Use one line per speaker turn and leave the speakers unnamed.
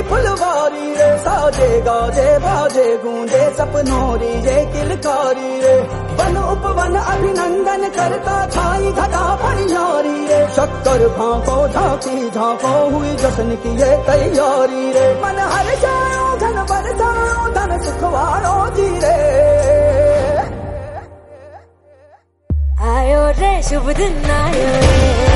फुलवारी रे, साजे गाजे बाजे गूंजे सपनों री ये किलकारी रे। वन उपवन अभिनंदन करता छाई घटा परियारी रे, शक्कर भांको झांकी झांको हुई जश्न की ये तैयारी रे। मन हर जाओ धन बरसाओ धन सुखवारो जी रे।
आयो रे शुभ दिन आयो रे।